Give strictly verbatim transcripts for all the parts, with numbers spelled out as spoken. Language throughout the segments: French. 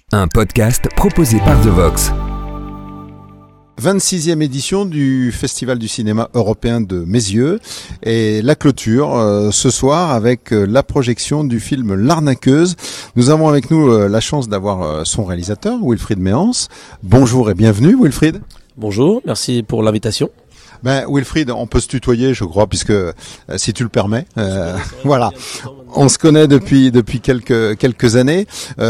Un podcast proposé par The Vox. vingt-sixième édition du Festival du cinéma européen de Mézieux et la clôture euh, ce soir avec euh, la projection du film L'Arnaqueuse. Nous avons avec nous euh, la chance d'avoir euh, son réalisateur, Wilfried Méance. Bonjour et bienvenue Wilfried. Bonjour, merci pour l'invitation. Ben Wilfried, on peut se tutoyer, je crois, puisque euh, si tu le permets, euh, voilà. On se connaît depuis depuis quelques quelques années.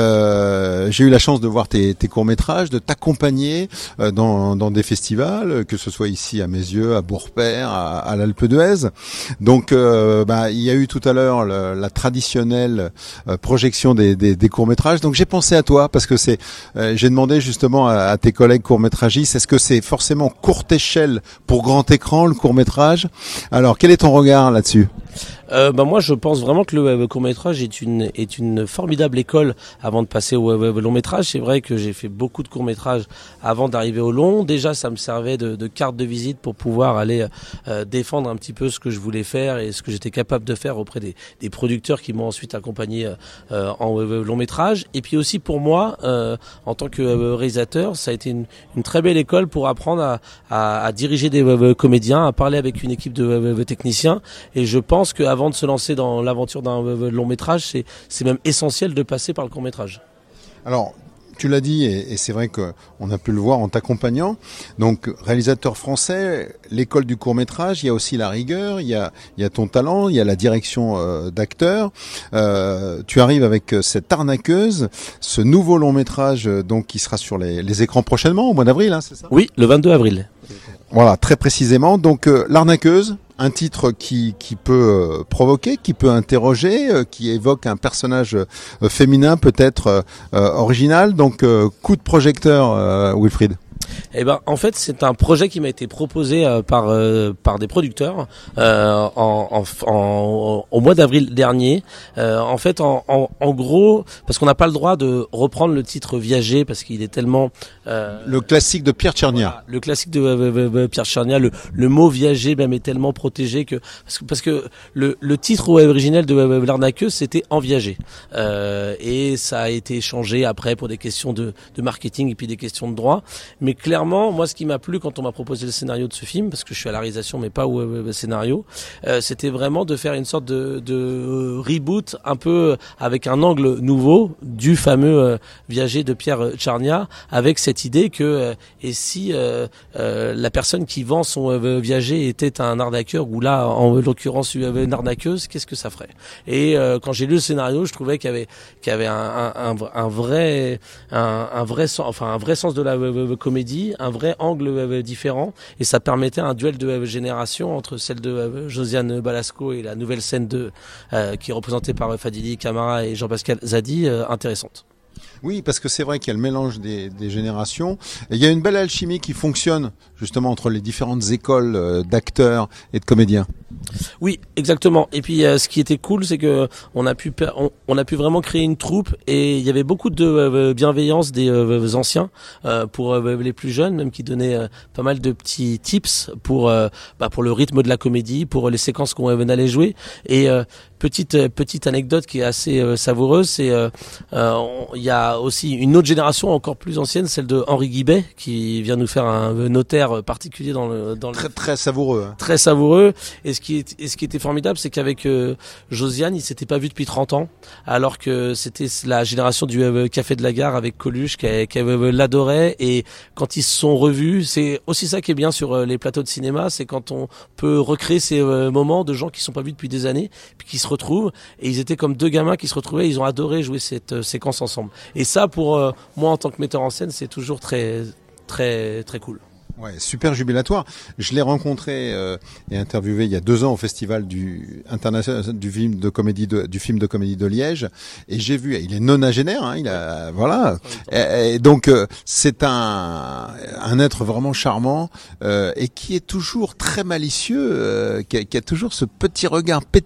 Euh, j'ai eu la chance de voir tes, tes courts métrages, de t'accompagner euh, dans dans des festivals, que ce soit ici à Mézieux, à Bourg-Père, à, à l'Alpe d'Huez. Donc, euh, bah, il y a eu tout à l'heure le, la traditionnelle euh, projection des, des, des courts métrages. Donc, j'ai pensé à toi parce que c'est. Euh, j'ai demandé justement à, à tes collègues courts métragistes, est-ce que c'est forcément courte échelle pour grand écran le court métrage? Alors, quel est ton regard là-dessus? Euh, bah moi je pense vraiment que le euh, court métrage est une est une formidable école avant de passer au euh, long métrage. C'est vrai que j'ai fait beaucoup de courts métrages avant d'arriver au long. Déjà ça me servait de, de carte de visite pour pouvoir aller euh, défendre un petit peu ce que je voulais faire et ce que j'étais capable de faire auprès des, des producteurs qui m'ont ensuite accompagné euh, en euh, long métrage. Et puis aussi pour moi euh, en tant que euh, réalisateur, ça a été une, une très belle école pour apprendre à, à, à diriger des euh, comédiens, à parler avec une équipe de euh, techniciens. Et je pense que avant de se lancer dans l'aventure d'un long métrage, c'est, c'est même essentiel de passer par le court métrage. Alors, tu l'as dit, et, et c'est vrai qu'on a pu le voir en t'accompagnant. Donc, réalisateur français, l'école du court métrage, il y a aussi la rigueur, il y a, il y a ton talent, il y a la direction euh, d'acteur. Euh, tu arrives avec cette Arnaqueuse, ce nouveau long métrage euh, donc qui sera sur les, les écrans prochainement, au mois d'avril, hein, c'est ça ? Oui, le vingt-deux avril. Voilà, très précisément. Donc, euh, L'Arnaqueuse, un titre qui qui peut euh, provoquer, qui peut interroger, euh, qui évoque un personnage euh, féminin peut-être euh, euh, original. Donc euh, coup de projecteur, euh, Wilfried. Eh ben, en fait, c'est un projet qui m'a été proposé euh, par euh, par des producteurs euh, en, en, en au mois d'avril dernier. Euh, en fait, en, en, en gros, parce qu'on n'a pas le droit de reprendre le titre Viager parce qu'il est tellement euh, le classique de Pierre Tchernia. Voilà, le classique de euh, euh, Pierre Tchernia, le, le mot Viager même est tellement protégé que parce que parce que le, le titre originel de euh, L'Arnaqueuse c'était En Viager euh, et ça a été changé après pour des questions de, de marketing et puis des questions de droit, mais clairement, moi, ce qui m'a plu quand on m'a proposé le scénario de ce film, parce que je suis à la réalisation, mais pas au euh, scénario, euh, c'était vraiment de faire une sorte de, de reboot un peu avec un angle nouveau du fameux euh, Viager de Pierre Tchernia, avec cette idée que euh, et si euh, euh, la personne qui vend son euh, Viager était un arnaqueur, ou là, en l'occurrence, une arnaqueuse, qu'est-ce que ça ferait? Et euh, quand j'ai lu le scénario, je trouvais qu'il y avait qu'il y avait un, un, un, un vrai un, un vrai sens, enfin un vrai sens de la euh, comédie, un vrai angle euh, différent, et ça permettait un duel de euh, génération entre celle de euh, Josiane Balasco et la nouvelle scène de euh, qui est représentée par euh, Fadili Camara et Jean-Pascal Zadi, euh, intéressante. Oui, parce que c'est vrai qu'il y a le mélange des, des générations. Et il y a une belle alchimie qui fonctionne justement entre les différentes écoles euh, d'acteurs et de comédiens. Oui, exactement. Et puis euh, ce qui était cool, c'est que on a pu on, on a pu vraiment créer une troupe, et il y avait beaucoup de euh, bienveillance des euh, anciens euh, pour euh, les plus jeunes, même qui donnaient euh, pas mal de petits tips pour euh, bah, pour le rythme de la comédie, pour les séquences qu'on euh, allait jouer. Et euh, petite euh, petite anecdote qui est assez euh, savoureuse, c'est euh, euh, il y a aussi une autre génération encore plus ancienne, celle de Henri Guibet, qui vient nous faire un notaire particulier dans le dans très le, très savoureux. Hein. Très savoureux. Et ce qui est et ce qui était formidable, c'est qu'avec euh, Josiane, ils s'étaient pas vus depuis trente ans, alors que c'était la génération du euh, Café de la Gare avec Coluche qui, qui euh, l'adorait. Et quand ils se sont revus, c'est aussi ça qui est bien sur euh, les plateaux de cinéma, c'est quand on peut recréer ces euh, moments de gens qui sont pas vus depuis des années, puis qui se retrouvent. Et ils étaient comme deux gamins qui se retrouvaient. Ils ont adoré jouer cette euh, séquence ensemble. Et ça, pour euh, moi en tant que metteur en scène, c'est toujours très très très cool. Ouais, super jubilatoire. Je l'ai rencontré euh, et interviewé il y a deux ans au festival du international du film de comédie de, du film de comédie de Liège, et j'ai vu, il est nonagénaire, hein, il a voilà, et, et donc euh, c'est un un être vraiment charmant euh, et qui est toujours très malicieux, euh, qui, a, qui a toujours ce petit regard pétillant.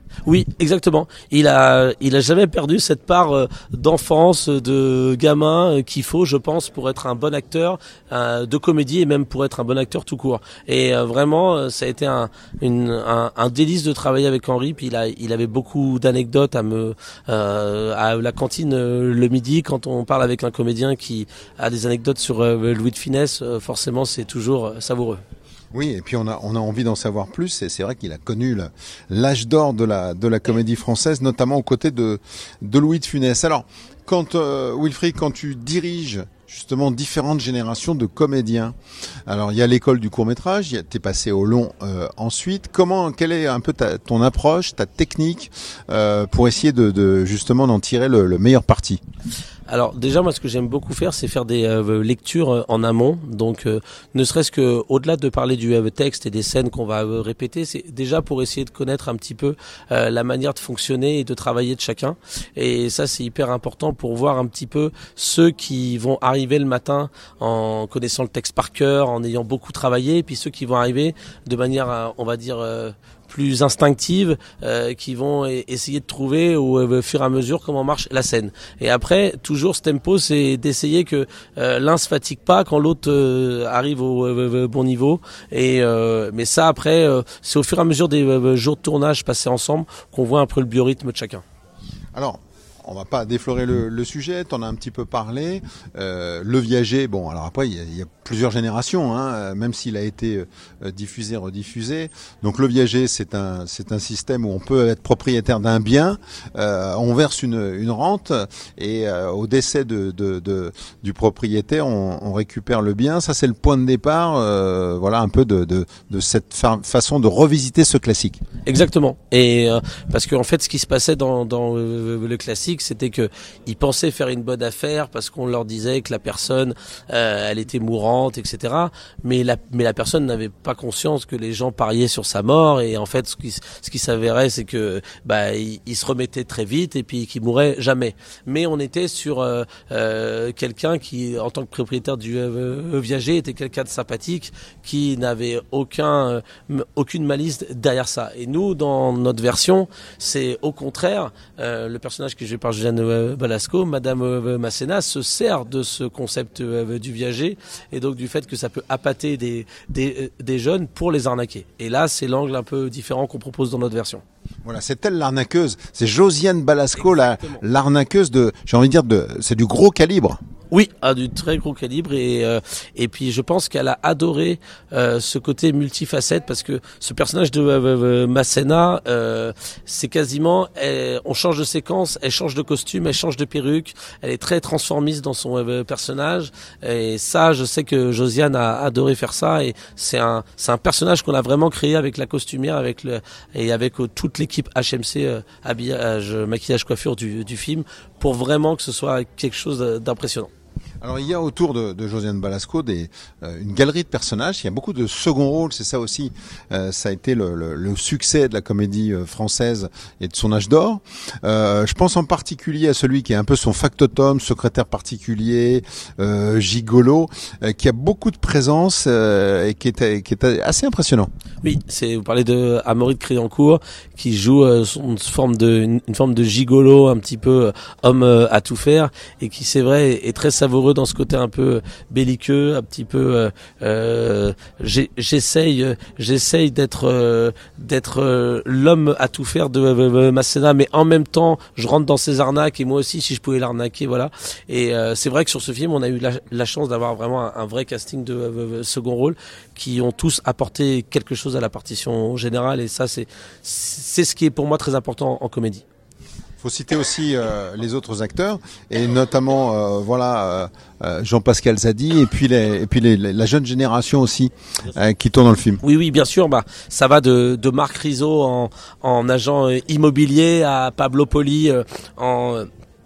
Oui, exactement. Il a, il a jamais perdu cette part euh, d'enfance, de gamin euh, qu'il faut, je pense, pour être un bon acteur euh, de comédie et même pour être un bon acteur tout court. Et euh, vraiment, euh, ça a été un, une, un, un délice de travailler avec Henri. Puis il a, il avait beaucoup d'anecdotes à me, euh, à la cantine euh, le midi quand on parle avec un comédien qui a des anecdotes sur euh, Louis de Funès. Euh, forcément, c'est toujours euh, savoureux. Oui, et puis on a on a envie d'en savoir plus. Et c'est vrai qu'il a connu le, l'âge d'or de la de la comédie française, notamment aux côtés de de Louis de Funès. Alors, quand euh, Wilfried, quand tu diriges justement différentes générations de comédiens, alors il y a l'école du court métrage, t'es passé au long euh, ensuite. Comment, quelle est un peu ta, ton approche, ta technique euh, pour essayer de, de justement d'en tirer le, le meilleur parti? Alors déjà, moi, ce que j'aime beaucoup faire, c'est faire des euh, lectures euh, en amont. Donc, euh, ne serait-ce que au-delà de parler du euh, texte et des scènes qu'on va euh, répéter, c'est déjà pour essayer de connaître un petit peu euh, la manière de fonctionner et de travailler de chacun. Et ça, c'est hyper important pour voir un petit peu ceux qui vont arriver le matin en connaissant le texte par cœur, en ayant beaucoup travaillé, et puis ceux qui vont arriver de manière, euh, on va dire, euh, plus instinctives, euh, qui vont e- essayer de trouver au, au fur et à mesure comment marche la scène. Et après, toujours ce tempo, c'est d'essayer que euh, l'un se fatigue pas quand l'autre euh, arrive au euh, bon niveau. Et euh, mais ça, après, euh, c'est au fur et à mesure des euh, jours de tournage passés ensemble qu'on voit un peu le biorhythme de chacun. Alors, on va pas déflorer le, le sujet, t'en as un petit peu parlé. Euh, le Viager, bon, alors après, il y a, il y a plusieurs générations, hein, même s'il a été euh, diffusé, rediffusé. Donc le Viager, c'est un, c'est un système où on peut être propriétaire d'un bien, euh, on verse une, une rente et euh, au décès de, de, de, du propriétaire, on, on récupère le bien. Ça, c'est le point de départ, euh, voilà, un peu de, de, de cette fa- façon de revisiter ce classique. Exactement. Et euh, parce qu'en fait, ce qui se passait dans, dans euh, le classique, c'était que ils pensaient faire une bonne affaire parce qu'on leur disait que la personne, euh, elle était mourante, et cetera. Mais la, mais la personne n'avait pas conscience que les gens pariaient sur sa mort. Et en fait, ce qui, ce qui s'avérait, c'est que bah, il, il se remettait très vite et puis qu'il mourait jamais. Mais on était sur euh, euh, quelqu'un qui, en tant que propriétaire du euh, Viager, était quelqu'un de sympathique, qui n'avait aucun, euh, aucune malice derrière ça. Et nous, dans notre version, c'est au contraire euh, le personnage que je vais par Josiane euh, Balasco, Madame euh, Masséna, se sert de ce concept euh, du Viager et donc du fait que ça peut appâter des, des, des jeunes pour les arnaquer. Et là, c'est l'angle un peu différent qu'on propose dans notre version. Voilà, c'est elle l'arnaqueuse. C'est Josiane Balasco, la, l'arnaqueuse de, j'ai envie de dire, de, c'est du gros calibre. Oui, à du très gros calibre et euh, et puis je pense qu'elle a adoré euh, ce côté multifacette parce que ce personnage de euh, Masséna, euh, c'est quasiment, elle, on change de séquence, elle change de costume, elle change de perruque, elle est très transformiste dans son euh, personnage et ça, je sais que Josiane a adoré faire ça et c'est un c'est un personnage qu'on a vraiment créé avec la costumière, avec le et avec euh, toute l'équipe H M C euh, habillage, maquillage, coiffure du du film pour vraiment que ce soit quelque chose d'impressionnant. Alors il y a autour de, de Josiane Balasco des, euh, une galerie de personnages. Il y a beaucoup de second rôles, c'est ça aussi. Euh, ça a été le, le, le succès de la comédie française et de son âge d'or. Euh, je pense en particulier à celui qui est un peu son factotum, secrétaire particulier, euh, gigolo, euh, qui a beaucoup de présence euh, et qui est, qui est assez impressionnant. Oui, c'est vous parlez de Amaury de Créancourt qui joue euh, une forme de une, une forme de gigolo, un petit peu euh, homme euh, à tout faire et qui c'est vrai est, est très savoureux dans ce côté un peu belliqueux, un petit peu euh, euh, j'ai, j'essaye j'essaye d'être euh, d'être euh, l'homme à tout faire de euh, Masséna, mais en même temps je rentre dans ses arnaques et moi aussi si je pouvais l'arnaquer, voilà. Et euh, c'est vrai que sur ce film on a eu la, la chance d'avoir vraiment un, un vrai casting de euh, second rôle qui ont tous apporté quelque chose à la partition générale et ça c'est c'est ce qui est pour moi très important en, en comédie. Il faut citer aussi euh, les autres acteurs et notamment euh, voilà euh, Jean-Pascal Zadi et puis les et puis les, les, la jeune génération aussi euh, qui tourne dans le film. Oui oui bien sûr, bah ça va de de Marc Rizzo en en agent immobilier à Pablo Poli euh, en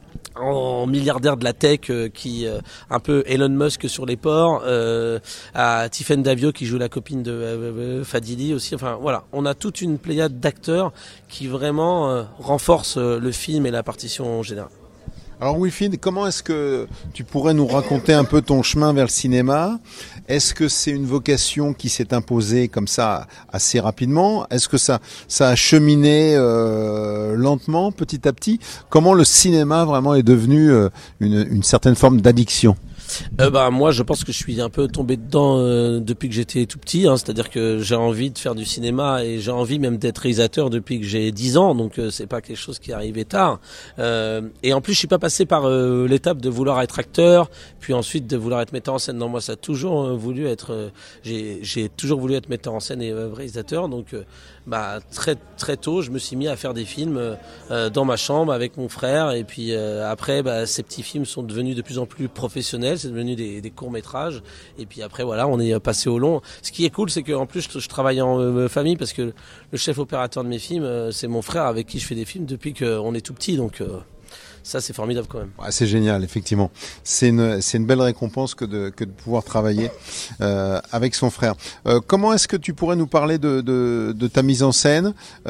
en milliardaire de la tech euh, qui euh, un peu Elon Musk sur les ports, euh, à Tiffen Davio qui joue la copine de euh, Fadili aussi. Enfin voilà, on a toute une pléiade d'acteurs qui vraiment euh, renforcent euh, le film et la partition générale. Alors Wilfried, comment est-ce que tu pourrais nous raconter un peu ton chemin vers le cinéma ? Est-ce que c'est une vocation qui s'est imposée comme ça assez rapidement ? Est-ce que ça, ça a cheminé euh, lentement, petit à petit ? Comment le cinéma vraiment est devenu euh, une, une certaine forme d'addiction ? Euh, bah moi je pense que je suis un peu tombé dedans euh, depuis que j'étais tout petit, hein, c'est-à-dire que j'ai envie de faire du cinéma et j'ai envie même d'être réalisateur depuis que j'ai dix ans, donc euh, c'est pas quelque chose qui est arrivé tard. Euh, et en plus je suis pas passé par euh, l'étape de vouloir être acteur, puis ensuite de vouloir être metteur en scène. Non, moi ça a toujours euh, voulu être, euh, j'ai, j'ai toujours voulu être metteur en scène et euh, réalisateur, donc euh, bah très très tôt je me suis mis à faire des films euh, dans ma chambre avec mon frère, et puis euh, après bah, ces petits films sont devenus de plus en plus professionnels. C'est devenu des, des courts-métrages, et puis après voilà, on est passé au long. Ce qui est cool, c'est qu'en plus je, je travaille en euh, famille, parce que le chef opérateur de mes films, euh, c'est mon frère avec qui je fais des films depuis qu'on est tout petit, donc euh, ça c'est formidable quand même. Ouais, c'est génial, effectivement. C'est une, c'est une belle récompense que de, que de pouvoir travailler euh, avec son frère. Euh, comment est-ce que tu pourrais nous parler de, de, de ta mise en scène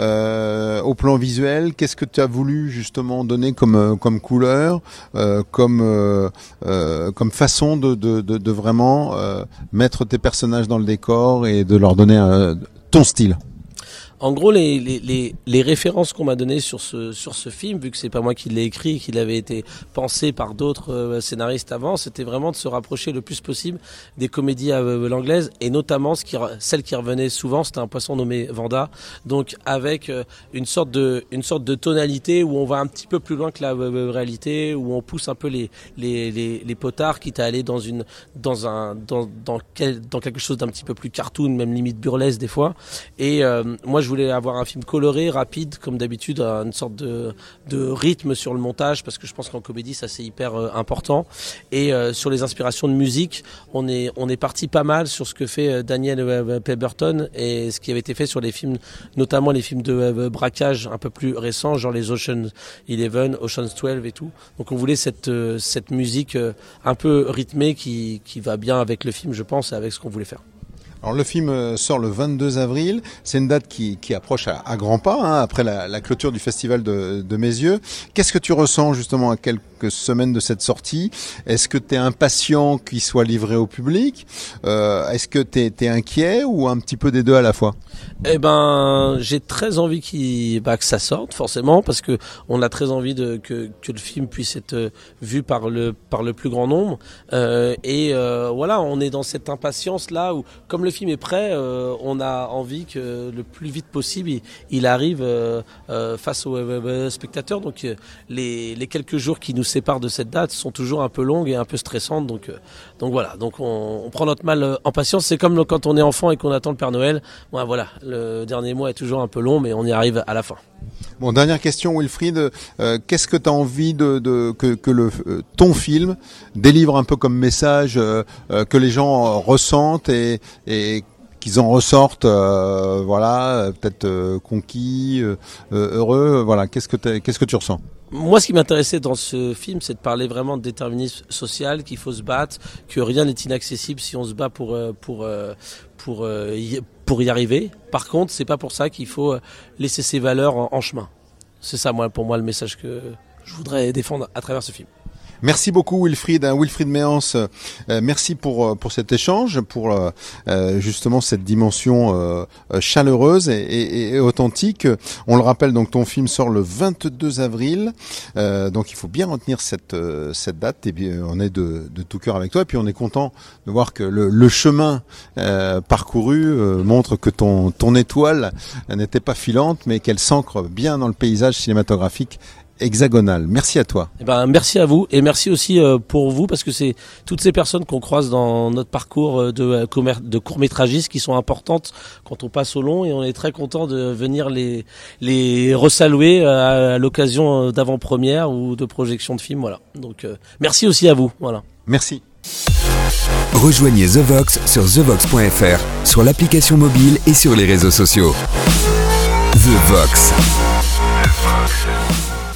euh, au plan visuel ? Qu'est-ce que tu as voulu justement donner comme, comme couleur, euh, comme, euh, euh, comme façon de, de, de, de vraiment euh, mettre tes personnages dans le décor et de leur donner un, ton style ? En gros, les, les, les, les références qu'on m'a données sur ce, sur ce film, vu que c'est pas moi qui l'ai écrit, qu'il avait été pensé par d'autres euh, scénaristes avant, c'était vraiment de se rapprocher le plus possible des comédies à euh, l'anglaise, et notamment ce qui, celle qui revenait souvent, c'était un poisson nommé Vanda, donc avec euh, une sorte de, une sorte de tonalité où on va un petit peu plus loin que la euh, réalité, où on pousse un peu les, les, les, les potards, quitte à aller dans une, dans un, dans, dans quel, dans quelque chose d'un petit peu plus cartoon, même limite burlesque des fois. Et euh, moi, je voulais avoir un film coloré, rapide, comme d'habitude, une sorte de, de rythme sur le montage, parce que je pense qu'en comédie ça c'est hyper euh, important. Et euh, sur les inspirations de musique, on est on est parti pas mal sur ce que fait euh, Daniel euh, Pemberton et ce qui avait été fait sur les films, notamment les films de euh, braquage un peu plus récents, genre les Ocean's Eleven, Ocean's Twelve et tout. Donc on voulait cette euh, cette musique euh, un peu rythmée qui qui va bien avec le film, je pense, et avec ce qu'on voulait faire. Alors le film sort le vingt-deux avril, c'est une date qui, qui approche à, à grands pas, hein, après la, la clôture du festival de, de Mes Yeux. Qu'est-ce que tu ressens justement à quelques semaines de cette sortie ? Est-ce que tu es impatient qu'il soit livré au public ? euh, Est-ce que tu es inquiet, ou un petit peu des deux à la fois ? Eh ben, j'ai très envie qu'il, bah, que ça sorte, forcément, parce que on a très envie de, que, que le film puisse être vu par le, par le plus grand nombre. Euh, et euh, voilà, on est dans cette impatience-là où, comme le film est prêt, euh, on a envie que le plus vite possible, il, il arrive euh, euh, face aux euh, spectateurs. Donc euh, les, les quelques jours qui nous séparent de cette date sont toujours un peu longues et un peu stressantes. Donc, euh, donc voilà, donc on, on prend notre mal en patience. C'est comme quand on est enfant et qu'on attend le Père Noël. Bon, voilà, le dernier mois est toujours un peu long, mais on y arrive à la fin. Bon, dernière question, Wilfried. Euh, qu'est-ce que tu as envie de, de que, que le euh, ton film délivre un peu comme message, euh, euh, que les gens euh, ressentent et, et qu'ils en ressortent, euh, voilà, peut-être euh, conquis, euh, heureux. Voilà, qu'est-ce que t'as, qu'est-ce que tu ressens ? Moi, ce qui m'intéressait dans ce film, c'est de parler vraiment de déterminisme social, qu'il faut se battre, que rien n'est inaccessible si on se bat pour pour pour y, pour y arriver. Par contre, c'est pas pour ça qu'il faut laisser ses valeurs en, en chemin. C'est ça, moi, pour moi, le message que je voudrais défendre à travers ce film. Merci beaucoup Wilfried, hein, Wilfried Méance, euh, merci pour pour cet échange, pour euh, justement cette dimension euh, chaleureuse et, et, et authentique. On le rappelle, donc ton film sort le vingt-deux avril, euh, donc il faut bien retenir cette euh, cette date. Et puis on est de, de tout cœur avec toi, et puis on est content de voir que le, le chemin euh, parcouru euh, montre que ton ton étoile n'était pas filante, mais qu'elle s'ancre bien dans le paysage cinématographique hexagonal. Merci à toi. Eh ben, merci à vous, et merci aussi euh, pour vous, parce que c'est toutes ces personnes qu'on croise dans notre parcours de, de court-métragistes qui sont importantes quand on passe au long, et on est très content de venir les, les resaluer à, à l'occasion d'avant-première ou de projection de films. Voilà. Donc euh, merci aussi à vous. Voilà. Merci. Rejoignez The Vox sur the vox point f r, sur l'application mobile et sur les réseaux sociaux. The Vox. The Vox.